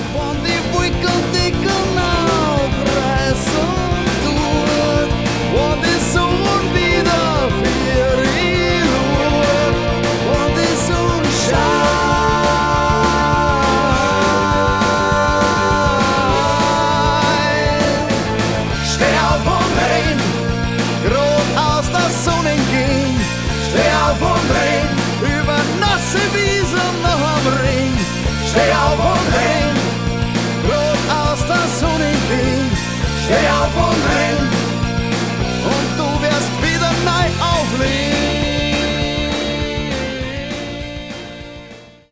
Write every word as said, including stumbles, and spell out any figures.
von die Wickeldicken aufreißen tut, und die Sonne wieder für die Ruhe, und die Sonne scheint. Steh auf und renn, grad aus der Sonne gehen. Steh auf und renn, über nasse Wiesen noch am Ring. Steh auf und renn, grad aus der Sonne gehen. Steh auf und renn.